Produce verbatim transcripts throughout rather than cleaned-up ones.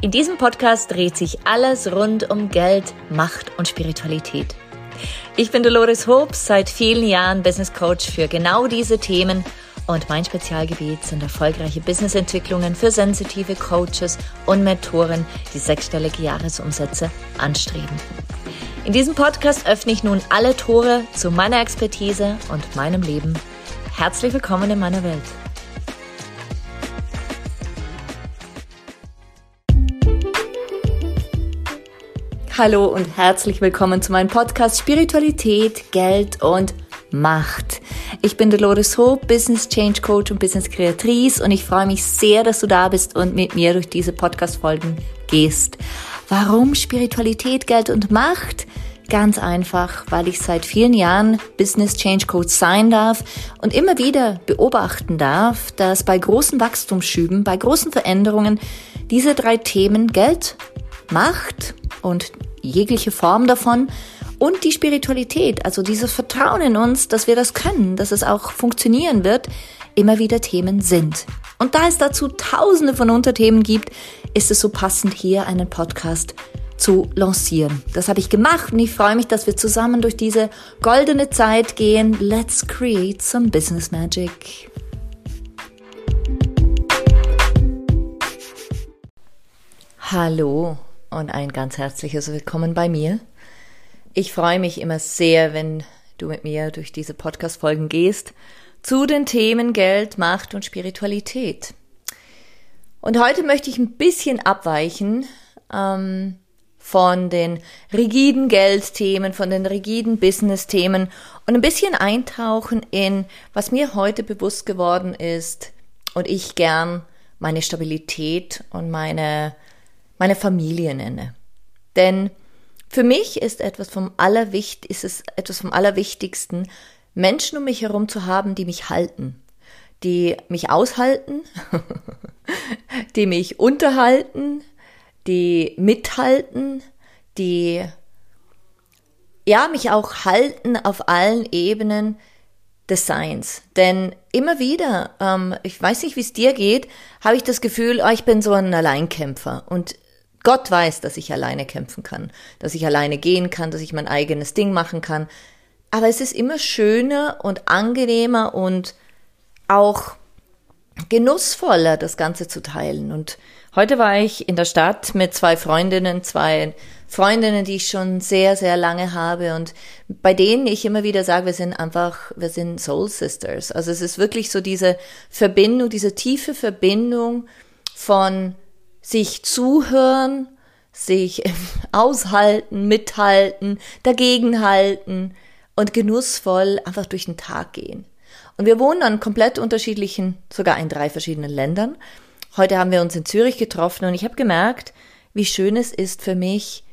In diesem Podcast dreht sich alles rund um Geld, Macht und Spiritualität. Ich bin Dolores Hobbs, seit vielen Jahren Business Coach für genau diese Themen und mein Spezialgebiet sind erfolgreiche Businessentwicklungen für sensitive Coaches und Mentoren, die sechsstellige Jahresumsätze anstreben. In diesem Podcast öffne ich nun alle Tore zu meiner Expertise und meinem Leben. Herzlich willkommen in meiner Welt. Hallo und herzlich willkommen zu meinem Podcast Spiritualität, Geld und Macht. Ich bin Dolores Hobbs, Business Change Coach und Business Kreatrice und ich freue mich sehr, dass du da bist und mit mir durch diese Podcast-Folgen gehst. Warum Spiritualität, Geld und Macht? Ganz einfach, weil ich seit vielen Jahren Business Change Coach sein darf und immer wieder beobachten darf, dass bei großen Wachstumsschüben, bei großen Veränderungen diese drei Themen Geld, Macht und jegliche Form davon und die Spiritualität, also dieses Vertrauen in uns, dass wir das können, dass es auch funktionieren wird, immer wieder Themen sind. Und da es dazu tausende von Unterthemen gibt, ist es so passend, hier einen Podcast zu lancieren. Das habe ich gemacht und ich freue mich, dass wir zusammen durch diese goldene Zeit gehen. Let's create some business magic. Hallo und ein ganz herzliches Willkommen bei mir. Ich freue mich immer sehr, wenn du mit mir durch diese Podcast-Folgen gehst zu den Themen Geld, Macht und Spiritualität. Und heute möchte ich ein bisschen abweichen ähm, von den rigiden Geldthemen, von den rigiden Business-Themen und ein bisschen eintauchen in, was mir heute bewusst geworden ist und ich gern meine Stabilität und meine meine Familie nenne. Denn für mich ist etwas vom Allerwicht, ist es etwas vom Allerwichtigsten, Menschen um mich herum zu haben, die mich halten, die mich aushalten, die mich unterhalten, die mithalten, die ja mich auch halten auf allen Ebenen des Seins. Denn immer wieder, ähm, ich weiß nicht, wie es dir geht, habe ich das Gefühl, oh, ich bin so ein Alleinkämpfer und Gott weiß, dass ich alleine kämpfen kann, dass ich alleine gehen kann, dass ich mein eigenes Ding machen kann. Aber es ist immer schöner und angenehmer und auch genussvoller, das Ganze zu teilen. Und heute war ich in der Stadt mit zwei Freundinnen, zwei Freundinnen, die ich schon sehr, sehr lange habe und bei denen ich immer wieder sage, wir sind einfach, wir sind Soul Sisters. Also es ist wirklich so diese Verbindung, diese tiefe Verbindung von sich zuhören, sich aushalten, mithalten, dagegenhalten und genussvoll einfach durch den Tag gehen. Und wir wohnen an komplett unterschiedlichen, sogar in drei verschiedenen Ländern. Heute haben wir uns in Zürich getroffen und ich habe gemerkt, wie schön es ist für mich,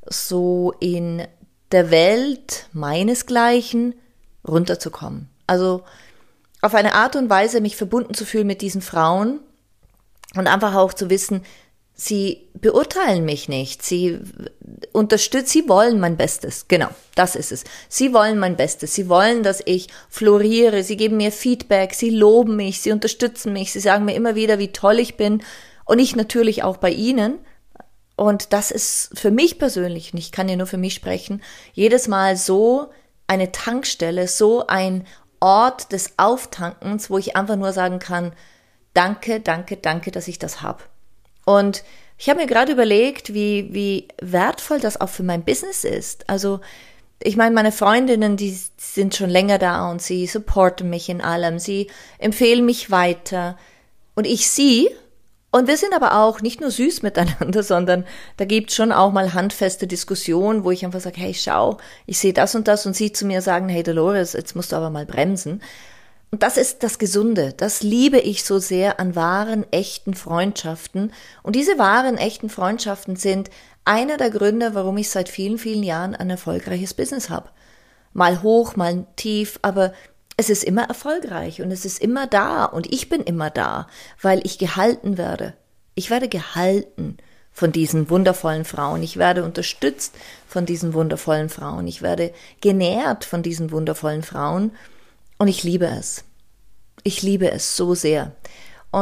so in der Welt meinesgleichen runterzukommen. Also auf eine Art und Weise mich verbunden zu fühlen mit diesen Frauen und einfach auch zu wissen, sie beurteilen mich nicht, sie unterstützen, sie wollen mein Bestes, genau, das ist es. Sie wollen mein Bestes, sie wollen, dass ich floriere, sie geben mir Feedback, sie loben mich, sie unterstützen mich, sie sagen mir immer wieder, wie toll ich bin und ich natürlich auch bei ihnen. Und das ist für mich persönlich, und ich kann ja nur für mich sprechen, jedes Mal so eine Tankstelle, so ein Ort des Auftankens, wo ich einfach nur sagen kann, danke, danke, danke, dass ich das habe. Und ich habe mir gerade überlegt, wie, wie wertvoll das auch für mein Business ist. Also ich meine, meine Freundinnen, die sind schon länger da und sie supporten mich in allem, sie empfehlen mich weiter und ich sie. Und wir sind aber auch nicht nur süß miteinander, sondern da gibt es schon auch mal handfeste Diskussionen, wo ich einfach sage, hey, schau, ich sehe das und das und sie zu mir sagen, hey Dolores, jetzt musst du aber mal bremsen. Und das ist das Gesunde, das liebe ich so sehr an wahren, echten Freundschaften. Und diese wahren, echten Freundschaften sind einer der Gründe, warum ich seit vielen, vielen Jahren ein erfolgreiches Business habe. Mal hoch, mal tief, aber es ist immer erfolgreich und es ist immer da und ich bin immer da, weil ich gehalten werde. Ich werde gehalten von diesen wundervollen Frauen. Ich werde unterstützt von diesen wundervollen Frauen. Ich werde genährt von diesen wundervollen Frauen und ich liebe es. Ich liebe es so sehr. Und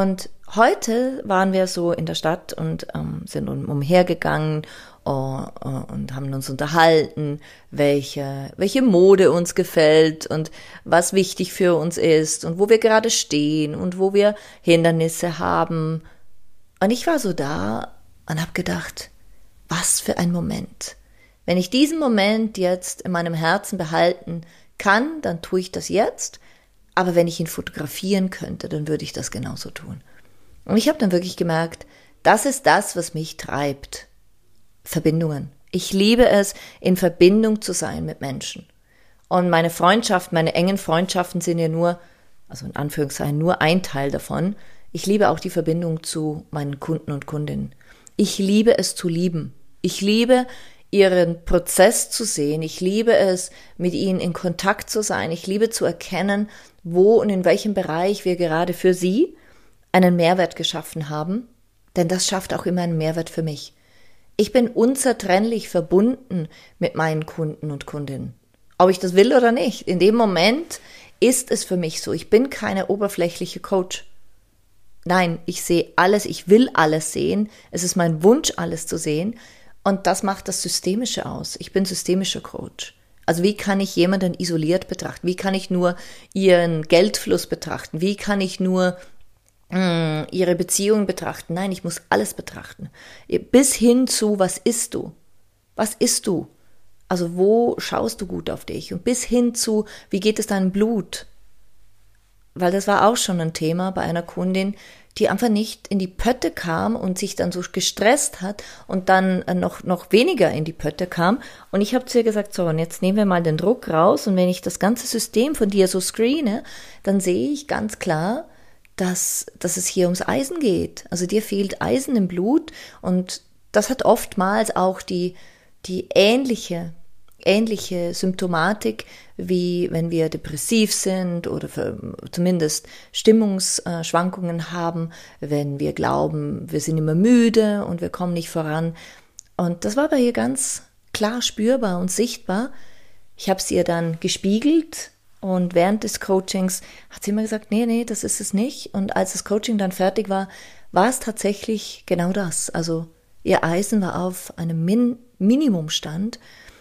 heute waren wir so in der Stadt und ähm, sind um, umhergegangen uh, uh, und haben uns unterhalten, welche, welche Mode uns gefällt und was wichtig für uns ist und wo wir gerade stehen und wo wir Hindernisse haben. Und ich war so da und habe gedacht, was für ein Moment. Wenn ich diesen Moment jetzt in meinem Herzen behalten kann, dann tue ich das jetzt. Aber wenn ich ihn fotografieren könnte, dann würde ich das genauso tun. Und ich habe dann wirklich gemerkt, das ist das, was mich treibt. Verbindungen. Ich liebe es, in Verbindung zu sein mit Menschen. Und meine Freundschaft, meine engen Freundschaften sind ja nur, also in Anführungszeichen, nur ein Teil davon. Ich liebe auch die Verbindung zu meinen Kunden und Kundinnen. Ich liebe es zu lieben. Ich liebe ihren Prozess zu sehen. Ich liebe es, mit ihnen in Kontakt zu sein. Ich liebe zu erkennen, wo und in welchem Bereich wir gerade für sie einen Mehrwert geschaffen haben. Denn das schafft auch immer einen Mehrwert für mich. Ich bin unzertrennlich verbunden mit meinen Kunden und Kundinnen. Ob ich das will oder nicht. In dem Moment ist es für mich so. Ich bin keine oberflächliche Coach. Nein, ich sehe alles, ich will alles sehen. Es ist mein Wunsch, alles zu sehen. Und das macht das Systemische aus. Ich bin systemischer Coach. Also wie kann ich jemanden isoliert betrachten? Wie kann ich nur ihren Geldfluss betrachten? Wie kann ich nur mh, ihre Beziehung betrachten? Nein, ich muss alles betrachten. Bis hin zu, was isst du? Was isst du? Also wo schaust du gut auf dich? Und bis hin zu, wie geht es deinem Blut? Weil das war auch schon ein Thema bei einer Kundin, die einfach nicht in die Pötte kam und sich dann so gestresst hat und dann noch, noch weniger in die Pötte kam. Und ich habe zu ihr gesagt, so, und jetzt nehmen wir mal den Druck raus. Und wenn ich das ganze System von dir so screene, dann sehe ich ganz klar, dass, dass es hier ums Eisen geht. Also dir fehlt Eisen im Blut. Und das hat oftmals auch die, die ähnliche ähnliche Symptomatik, wie wenn wir depressiv sind oder für, zumindest Stimmungsschwankungen haben, wenn wir glauben, wir sind immer müde und wir kommen nicht voran. Und das war bei ihr ganz klar spürbar und sichtbar. Ich habe es ihr dann gespiegelt und während des Coachings hat sie immer gesagt, nee, nee, das ist es nicht. Und als das Coaching dann fertig war, war es tatsächlich genau das. Also ihr Eisen war auf einem Min- Minimumstand.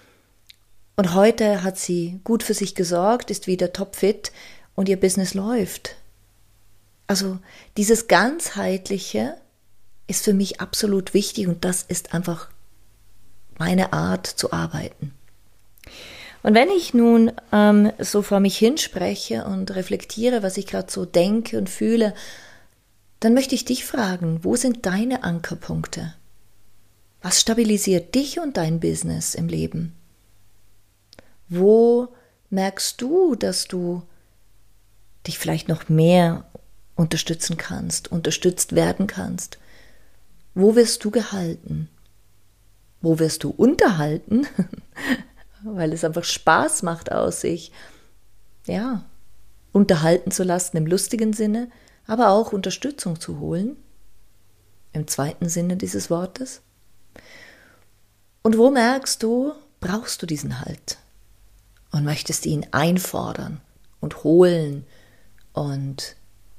Und heute hat sie gut für sich gesorgt, ist wieder topfit und ihr Business läuft. Also dieses Ganzheitliche ist für mich absolut wichtig und das ist einfach meine Art zu arbeiten. Und wenn ich nun ähm, so vor mich hinspreche und reflektiere, was ich gerade so denke und fühle, dann möchte ich dich fragen, wo sind deine Ankerpunkte? Was stabilisiert dich und dein Business im Leben? Wo merkst du, dass du dich vielleicht noch mehr unterstützen kannst, unterstützt werden kannst? Wo wirst du gehalten? Wo wirst du unterhalten? Weil es einfach Spaß macht aus sich, ja, unterhalten zu lassen im lustigen Sinne, aber auch Unterstützung zu holen, im zweiten Sinne dieses Wortes. Und wo merkst du, brauchst du diesen Halt? Und möchtest ihn einfordern und holen und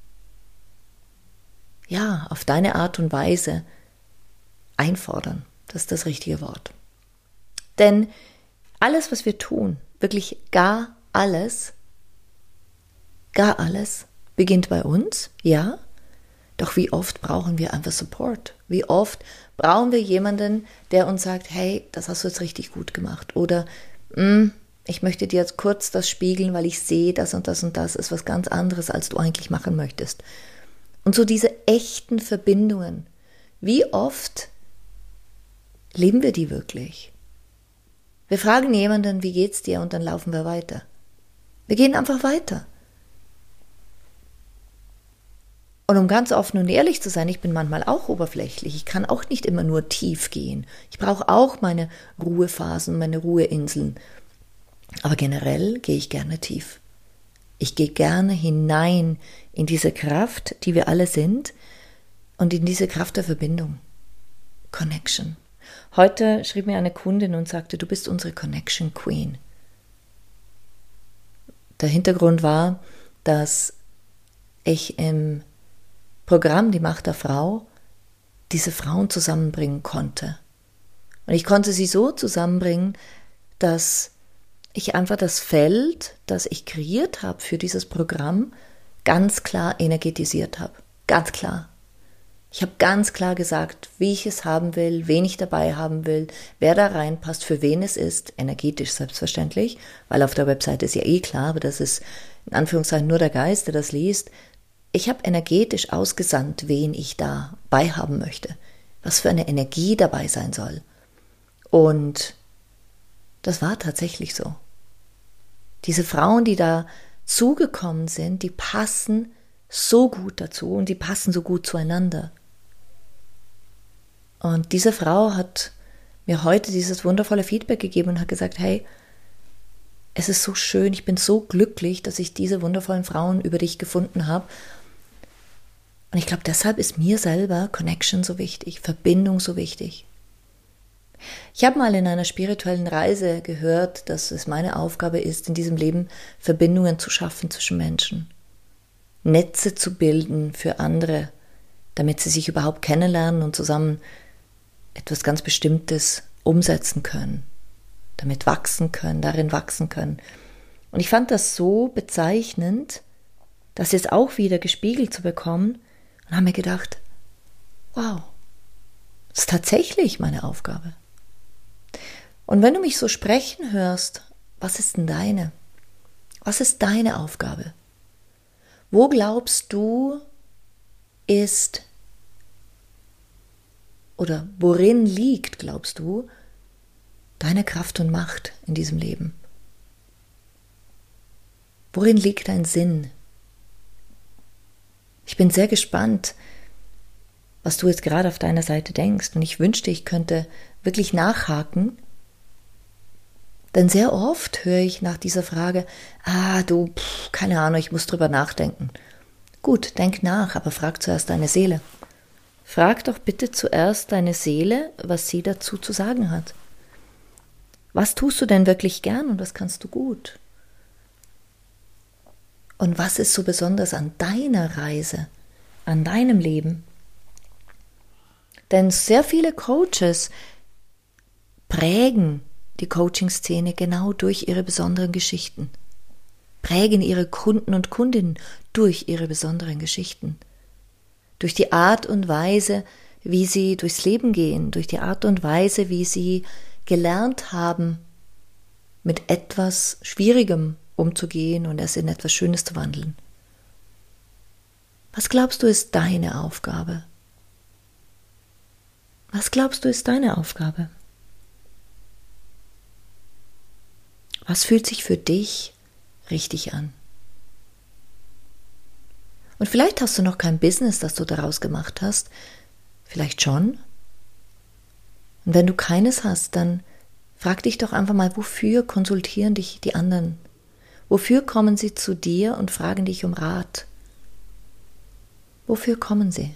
ja, auf deine Art und Weise einfordern. Das ist das richtige Wort. Denn alles, was wir tun, wirklich gar alles, gar alles, beginnt bei uns, ja. Doch wie oft brauchen wir einfach Support? Wie oft brauchen wir jemanden, der uns sagt, hey, das hast du jetzt richtig gut gemacht. Oder, mh, ich möchte dir jetzt kurz das spiegeln, weil ich sehe, das und das und das ist was ganz anderes, als du eigentlich machen möchtest. Und so diese echten Verbindungen, wie oft leben wir die wirklich? Wir fragen jemanden, wie geht's dir? Und dann laufen wir weiter. Wir gehen einfach weiter. Und um ganz offen und ehrlich zu sein, ich bin manchmal auch oberflächlich. Ich kann auch nicht immer nur tief gehen. Ich brauche auch meine Ruhephasen, meine Ruheinseln. Aber generell gehe ich gerne tief. Ich gehe gerne hinein in diese Kraft, die wir alle sind, und in diese Kraft der Verbindung. Connection. Heute schrieb mir eine Kundin und sagte, du bist unsere Connection Queen. Der Hintergrund war, dass ich im Programm Die Macht der Frau diese Frauen zusammenbringen konnte. Und ich konnte sie so zusammenbringen, dass ich einfach das Feld, das ich kreiert habe für dieses Programm, ganz klar energetisiert habe. Ganz klar. Ich habe ganz klar gesagt, wie ich es haben will, wen ich dabei haben will, wer da reinpasst, für wen es ist, energetisch selbstverständlich, weil auf der Webseite ist ja eh klar, aber das ist in Anführungszeichen nur der Geist, der das liest. Ich habe energetisch ausgesandt, wen ich dabei haben möchte, was für eine Energie dabei sein soll. Und das war tatsächlich so. Diese Frauen, die da zugekommen sind, die passen so gut dazu und die passen so gut zueinander. Und diese Frau hat mir heute dieses wundervolle Feedback gegeben und hat gesagt, hey, es ist so schön, ich bin so glücklich, dass ich diese wundervollen Frauen über dich gefunden habe. Und ich glaube, deshalb ist mir selber Connection so wichtig, Verbindung so wichtig. Ich habe mal in einer spirituellen Reise gehört, dass es meine Aufgabe ist, in diesem Leben Verbindungen zu schaffen zwischen Menschen. Netze zu bilden für andere, damit sie sich überhaupt kennenlernen und zusammen etwas ganz Bestimmtes umsetzen können, damit wachsen können, darin wachsen können. Und ich fand das so bezeichnend, das jetzt auch wieder gespiegelt zu bekommen und habe mir gedacht, wow, das ist tatsächlich meine Aufgabe. Und wenn du mich so sprechen hörst, was ist denn deine? Was ist deine Aufgabe? Wo glaubst du, ist oder worin liegt, glaubst du, deine Kraft und Macht in diesem Leben? Worin liegt dein Sinn? Ich bin sehr gespannt, was du jetzt gerade auf deiner Seite denkst. Und ich wünschte, ich könnte wirklich nachhaken. Denn sehr oft höre ich nach dieser Frage, ah, du, pff, keine Ahnung, ich muss drüber nachdenken. Gut, denk nach, aber frag zuerst deine Seele. Frag doch bitte zuerst deine Seele, was sie dazu zu sagen hat. Was tust du denn wirklich gern und was kannst du gut? Und was ist so besonders an deiner Reise, an deinem Leben? Denn sehr viele Coaches prägen die Coaching-Szene genau durch ihre besonderen Geschichten, prägen ihre Kunden und Kundinnen durch ihre besonderen Geschichten, durch die Art und Weise, wie sie durchs Leben gehen, durch die Art und Weise, wie sie gelernt haben, mit etwas Schwierigem umzugehen und es in etwas Schönes zu wandeln. Was glaubst du, ist deine Aufgabe? Was glaubst du, ist deine Aufgabe? Was fühlt sich für dich richtig an? Und vielleicht hast du noch kein Business, das du daraus gemacht hast. Vielleicht schon. Und wenn du keines hast, dann frag dich doch einfach mal, wofür konsultieren dich die anderen? Wofür kommen sie zu dir und fragen dich um Rat? Wofür kommen sie?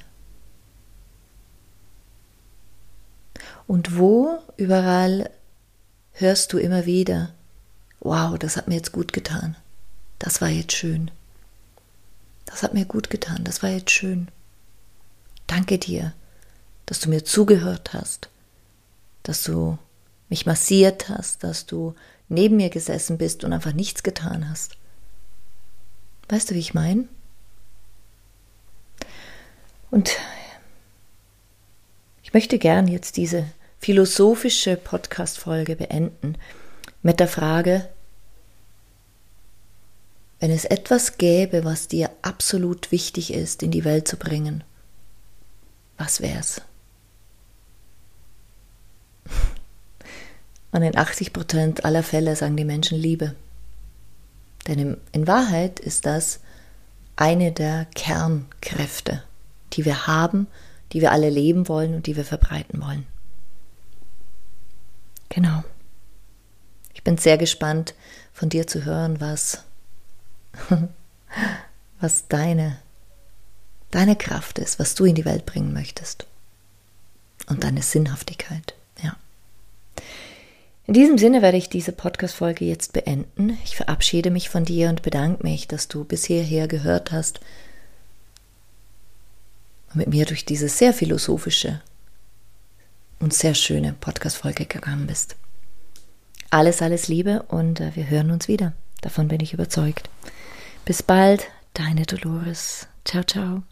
Und wo überall hörst du immer wieder, wow, das hat mir jetzt gut getan. Das war jetzt schön. Das hat mir gut getan. Das war jetzt schön. Danke dir, dass du mir zugehört hast, dass du mich massiert hast, dass du neben mir gesessen bist und einfach nichts getan hast. Weißt du, wie ich meine? Und ich möchte gern jetzt diese philosophische Podcast-Folge beenden mit der Frage, wenn es etwas gäbe, was dir absolut wichtig ist, in die Welt zu bringen, was wär's? Und in achtzig Prozent aller Fälle sagen die Menschen Liebe. Denn in Wahrheit ist das eine der Kernkräfte, die wir haben, die wir alle leben wollen und die wir verbreiten wollen. Genau. Ich bin sehr gespannt, von dir zu hören, was, was deine, deine Kraft ist, was du in die Welt bringen möchtest. Und deine Sinnhaftigkeit, ja. In diesem Sinne werde ich diese Podcast-Folge jetzt beenden. Ich verabschiede mich von dir und bedanke mich, dass du bis hierher gehört hast. und mit mir durch diese sehr philosophische und sehr schöne Podcast-Folge gegangen bist. Alles, alles Liebe und wir hören uns wieder. Davon bin ich überzeugt. Bis bald, deine Dolores. Ciao, ciao.